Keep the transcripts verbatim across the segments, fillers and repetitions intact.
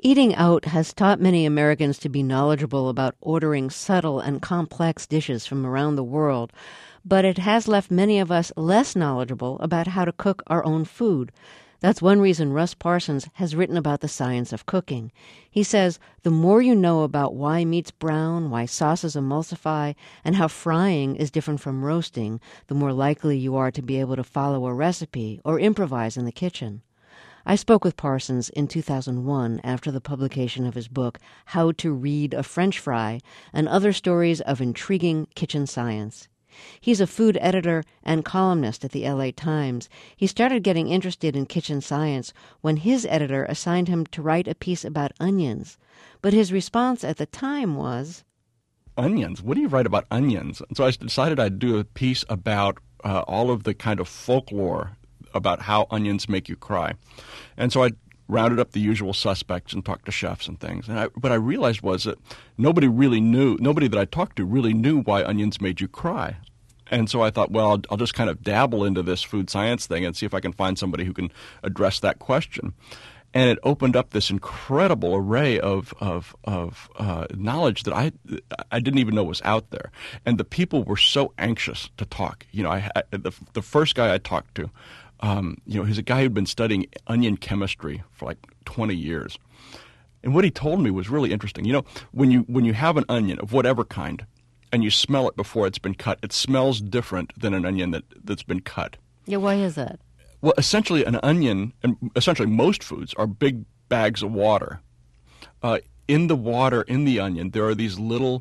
Eating out has taught many Americans to be knowledgeable about ordering subtle and complex dishes from around the world, but it has left many of us less knowledgeable about how to cook our own food. That's one reason Russ Parsons has written about the science of cooking. He says the more you know about why meats brown, why sauces emulsify, and how frying is different from roasting, the more likely you are to be able to follow a recipe or improvise in the kitchen. I spoke with Parsons in two thousand one after the publication of his book, How to Read a French Fry, and other stories of intriguing kitchen science. He's a food editor and columnist at the L A Times. He started getting interested in kitchen science when his editor assigned him to write a piece about onions. But his response at the time was, Onions? What do you write about onions? And so I decided I'd do a piece about uh, all of the kind of folklore about how onions make you cry. And so I rounded up the usual suspects and talked to chefs and things. And I, what I realized was that nobody really knew, nobody that I talked to really knew why onions made you cry. And so I thought, well, I'll, I'll just kind of dabble into this food science thing and see if I can find somebody who can address that question. And it opened up this incredible array of of, of uh, knowledge that I I didn't even know was out there. And the people were so anxious to talk. You know, I, I the, the first guy I talked to, um, you know, he's a guy who'd been studying onion chemistry for like twenty years. And what he told me was really interesting. You know, when you when you have an onion of whatever kind, and you smell it before it's been cut, it smells different than an onion that, that's been cut. Yeah, why is that? Well, essentially an onion, and essentially most foods, are big bags of water. Uh, in the water, in the onion, there are these little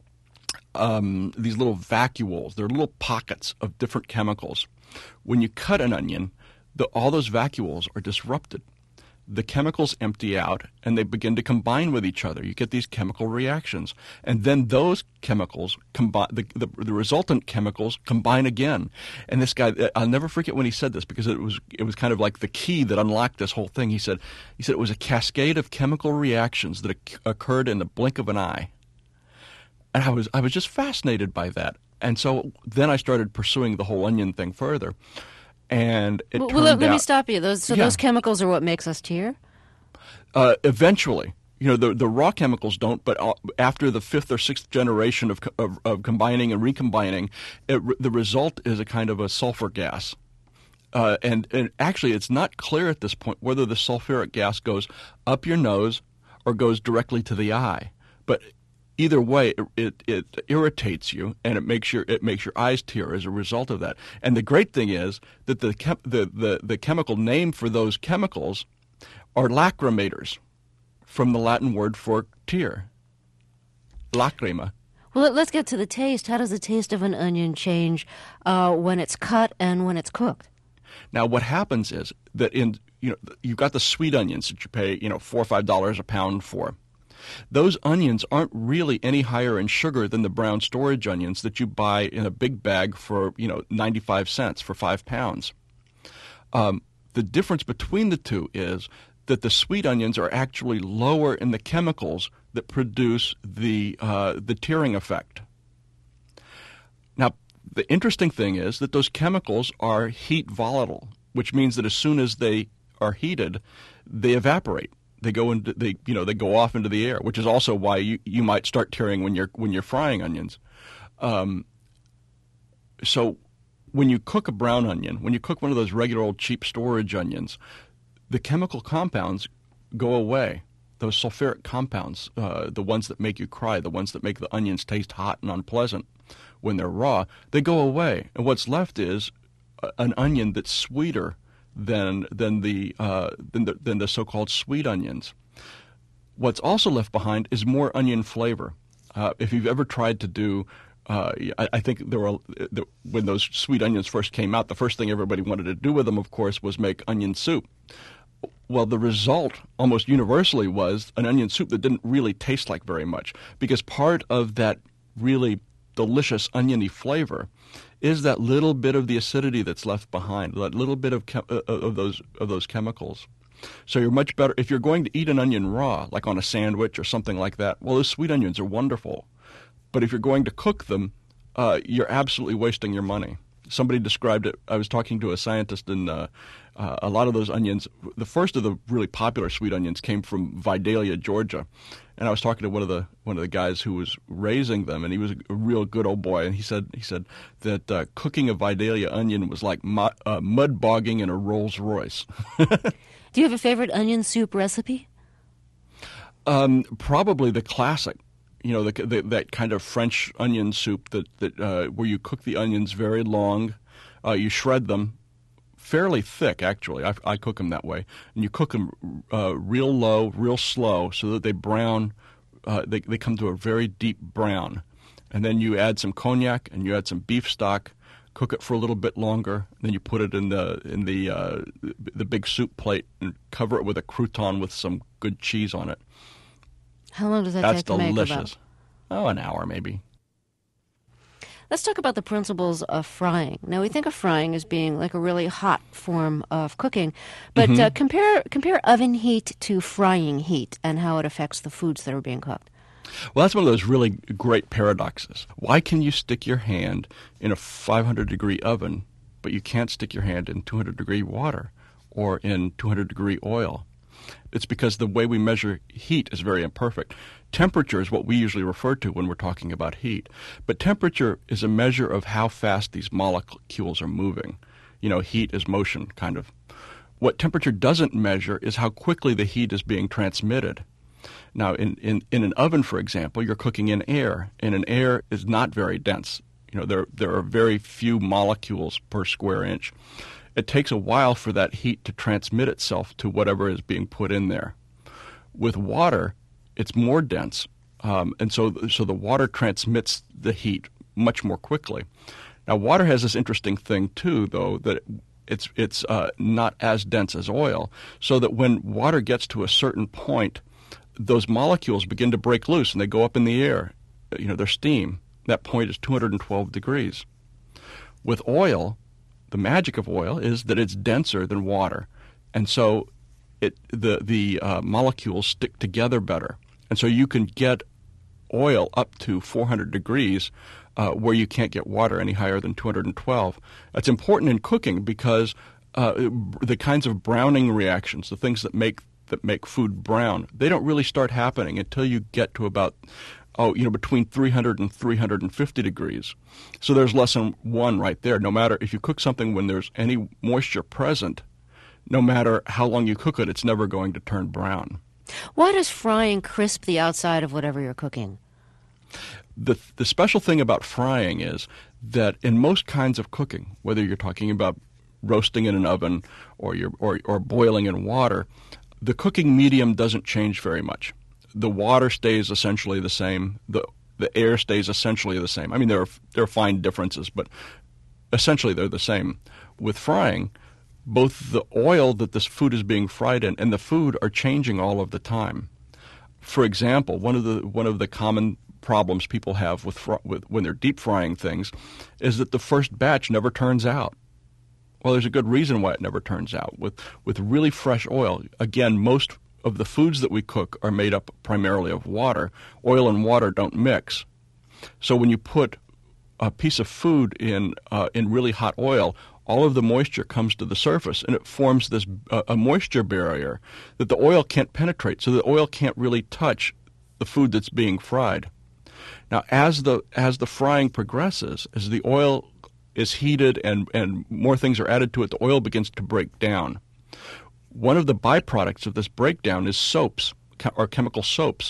um, these little vacuoles. They're little pockets of different chemicals. When you cut an onion, the, all those vacuoles are disrupted. The chemicals empty out and they begin to combine with each other. You get these chemical reactions. And then those chemicals, combine, the, the, the resultant chemicals combine again. And this guy, I'll never forget when he said this because it was it was kind of like the key that unlocked this whole thing. He said, he said it was a cascade of chemical reactions that occurred in the blink of an eye. And I was I was just fascinated by that. And so then I started pursuing the whole onion thing further. And it well, turned let, let out, me stop you. Those so yeah. those chemicals are what makes us tear? Uh, eventually, you know, the the raw chemicals don't, but after the fifth or sixth generation of of, of combining and recombining, it, the result is a kind of a sulfur gas. Uh, and and actually, it's not clear at this point whether the sulfuric gas goes up your nose or goes directly to the eye. But either way, it, it, it irritates you, and it makes your it makes your eyes tear as a result of that. And the great thing is that the chem, the, the the chemical name for those chemicals are lacrimators, from the Latin word for tear, lacrima. Well, let's get to the taste. How does the taste of an onion change uh, when it's cut and when it's cooked? Now, what happens is that in you know you've got the sweet onions that you pay you know four or five dollars a pound for. Those onions aren't really any higher in sugar than the brown storage onions that you buy in a big bag for, you know, ninety-five cents for five pounds. Um, the difference between the two is that the sweet onions are actually lower in the chemicals that produce the uh, the tearing effect. Now, the interesting thing is that those chemicals are heat volatile, which means that as soon as they are heated, they evaporate. They go into they you know they go off into the air, which is also why you, you might start tearing when you're when you're frying onions. Um, so when you cook a brown onion, when you cook one of those regular old cheap storage onions, the chemical compounds go away. Those sulfuric compounds, uh, the ones that make you cry, the ones that make the onions taste hot and unpleasant when they're raw, they go away, and what's left is an onion that's sweeter than than the uh, than the than the so-called sweet onions. What's also left behind is more onion flavor. Uh, if you've ever tried to do, uh, I, I think there were the, when those sweet onions first came out, the first thing everybody wanted to do with them, of course, was make onion soup. Well, the result almost universally was an onion soup that didn't really taste like very much, because part of that really delicious oniony flavor is that little bit of the acidity that's left behind, that little bit of chem- uh, of those of those chemicals. So you're much better if you're going to eat an onion raw, like on a sandwich or something like that. Well, those sweet onions are wonderful, but if you're going to cook them, uh, you're absolutely wasting your money. Somebody described it. I was talking to a scientist in uh, Uh, a lot of those onions, the first of the really popular sweet onions came from Vidalia, Georgia. And I was talking to one of the one of the guys who was raising them, and he was a real good old boy. And he said he said that uh, cooking a Vidalia onion was like mu- uh, mud bogging in a Rolls Royce. Do you have a favorite onion soup recipe? Um, probably the classic. You know, the, the, that kind of French onion soup that that uh, where you cook the onions very long, uh, you shred them. Fairly thick, actually. I, I cook them that way. And you cook them uh, real low, real slow, so that they brown, uh, they, they come to a very deep brown. And then you add some cognac and you add some beef stock, cook it for a little bit longer, and then you put it in the in the uh, the big soup plate and cover it with a crouton with some good cheese on it. How long does that That's take to make? delicious. About? Oh, an hour maybe. Let's talk about the principles of frying. Now, we think of frying as being like a really hot form of cooking, but mm-hmm. uh, compare compare oven heat to frying heat and how it affects the foods that are being cooked. Well, that's one of those really great paradoxes. Why can you stick your hand in a five hundred degree oven, but you can't stick your hand in two hundred degree water or in two hundred degree oil? It's because the way we measure heat is very imperfect. Temperature is what we usually refer to when we're talking about heat. But temperature is a measure of how fast these molecules are moving. You know, heat is motion, kind of. What temperature doesn't measure is how quickly the heat is being transmitted. Now, in, in, in an oven, for example, you're cooking in air, and an air is not very dense. You know, there there are very few molecules per square inch. It takes a while for that heat to transmit itself to whatever is being put in there. With water, it's more dense, um, and so so the water transmits the heat much more quickly. Now, water has this interesting thing too, though, that it's it's uh, not as dense as oil, so that when water gets to a certain point, those molecules begin to break loose and they go up in the air. You know, they're steam. That point is two hundred twelve degrees. With oil, the magic of oil is that it's denser than water, and so it the the uh, molecules stick together better, and so you can get oil up to four hundred degrees, uh, where you can't get water any higher than two hundred twelve. That's important in cooking because uh, the kinds of browning reactions, the things that make that make food brown, they don't really start happening until you get to about oh, you know, between three hundred and three hundred fifty degrees. So there's lesson one right there. No matter if you cook something when there's any moisture present, no matter how long you cook it, it's never going to turn brown. Why does frying crisp the outside of whatever you're cooking? The the special thing about frying is that in most kinds of cooking, whether you're talking about roasting in an oven or you're or, or boiling in water, the cooking medium doesn't change very much. The water stays essentially the same. The the air stays essentially the same. I mean, there are there are fine differences, but essentially they're the same. With frying, both the oil that this food is being fried in and the food are changing all of the time. For example, one of the one of the common problems people have with, fr- with when they're deep frying things is that the first batch never turns out. Well, there's a good reason why it never turns out. With with really fresh oil, again, most of the foods that we cook are made up primarily of water. Oil and water don't mix. So when you put a piece of food in uh, in really hot oil, all of the moisture comes to the surface, and it forms this uh, a moisture barrier that the oil can't penetrate, so the oil can't really touch the food that's being fried. Now, as the as the frying progresses, as the oil is heated and, and more things are added to it, the oil begins to break down. One of the byproducts of this breakdown is soaps, or chemical soaps.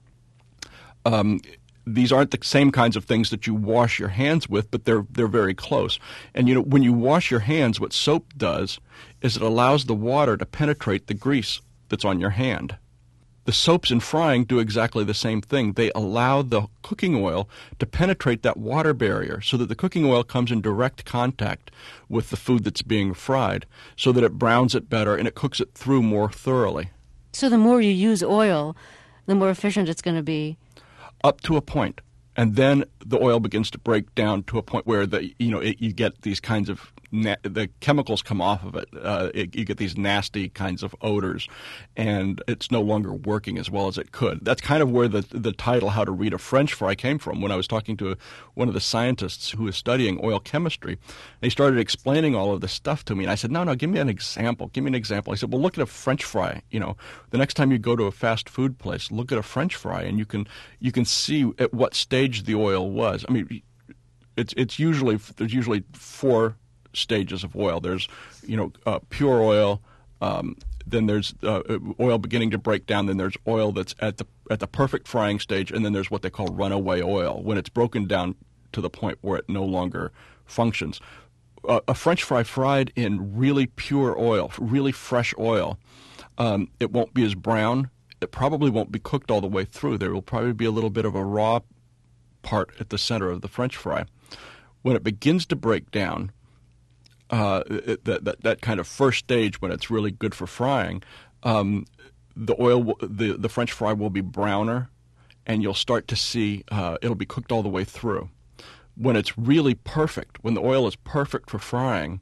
Um, these aren't the same kinds of things that you wash your hands with, but they're they're very close. And you know, when you wash your hands, what soap does is it allows the water to penetrate the grease that's on your hand. The soaps in frying do exactly the same thing. They allow the cooking oil to penetrate that water barrier so that the cooking oil comes in direct contact with the food that's being fried so that it browns it better and it cooks it through more thoroughly. So the more you use oil, the more efficient it's going to be? Up to a point. And then the oil begins to break down to a point where the, you know, it, you get these kinds of na- the chemicals come off of it. Uh, it. You get these nasty kinds of odors, and it's no longer working as well as it could. That's kind of where the the title "How to Read a French Fry" came from. When I was talking to one of the scientists who was studying oil chemistry, they started explaining all of this stuff to me, and I said, "No, no, give me an example. Give me an example." I said, "Well, look at a French fry. You know, the next time you go to a fast food place, look at a French fry, and you can you can see at what stage the oil was. I mean, it's it's usually there's usually four stages of oil. There's, you know, uh, pure oil. Um, then there's uh, oil beginning to break down. Then there's oil that's at the at the perfect frying stage, and then there's what they call runaway oil, when it's broken down to the point where it no longer functions. Uh, a French fry fried in really pure oil, really fresh oil, um, it won't be as brown. It probably won't be cooked all the way through. There will probably be a little bit of a raw part at the center of the French fry. When it begins to break down, uh, it, that, that that kind of first stage when it's really good for frying, um, the oil, will, the the French fry will be browner, and you'll start to see uh, it'll be cooked all the way through. When it's really perfect, when the oil is perfect for frying,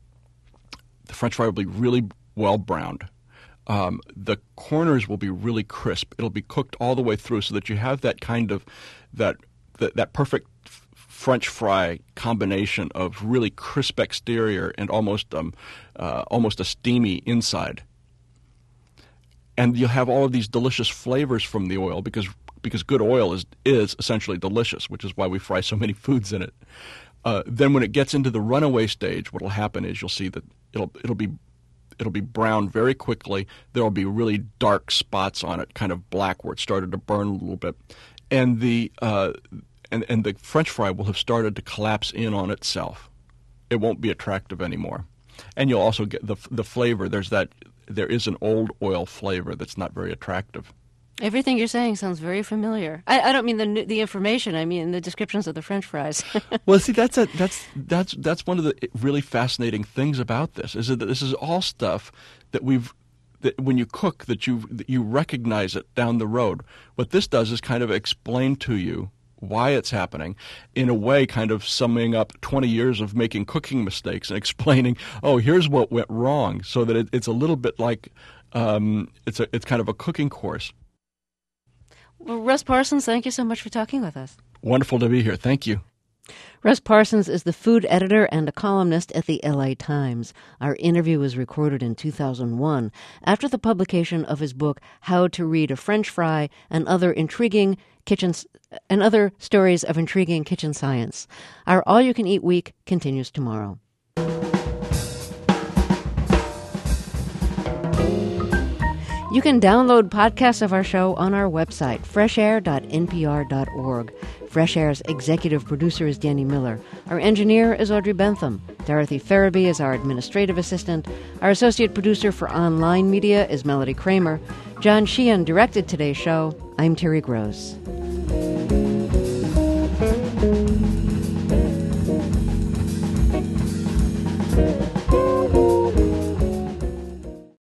the French fry will be really well browned. Um, the corners will be really crisp. It'll be cooked all the way through, so that you have that kind of that that, that perfect French fry combination of really crisp exterior and almost um, uh, almost a steamy inside. And you'll have all of these delicious flavors from the oil, because because good oil is is essentially delicious, which is why we fry so many foods in it. Uh, then when it gets into the runaway stage, what will happen is you'll see that it'll it'll be it'll be brown very quickly. There will be really dark spots on it, kind of black, where it started to burn a little bit, and the uh, and and the French fry will have started to collapse in on itself. It won't be attractive anymore, and you'll also get the the flavor. There's that there is an old oil flavor that's not very attractive. Everything you're saying sounds very familiar. I, I don't mean the the information. I mean the descriptions of the French fries. Well, see, that's a, that's that's that's one of the really fascinating things about this, is that this is all stuff that we've that when you cook that you that you recognize it down the road. What this does is kind of explain to you why it's happening, in a way, kind of summing up twenty years of making cooking mistakes and explaining, oh, here's what went wrong, so that it, it's a little bit like um, it's a it's kind of a cooking course. Well, Russ Parsons, thank you so much for talking with us. Wonderful to be here. Thank you. Russ Parsons is the food editor and a columnist at the L A Times. Our interview was recorded in two thousand one, after the publication of his book, How to Read a French Fry and Other Intriguing Kitchen and Other Stories of Intriguing Kitchen Science. Our All-You-Can-Eat Week continues tomorrow. You can download podcasts of our show on our website, fresh air dot n p r dot org. Fresh Air's executive producer is Danny Miller. Our engineer is Audrey Bentham. Dorothy Farabee is our administrative assistant. Our associate producer for online media is Melody Kramer. John Sheehan directed today's show. I'm Terry Gross. Thank you.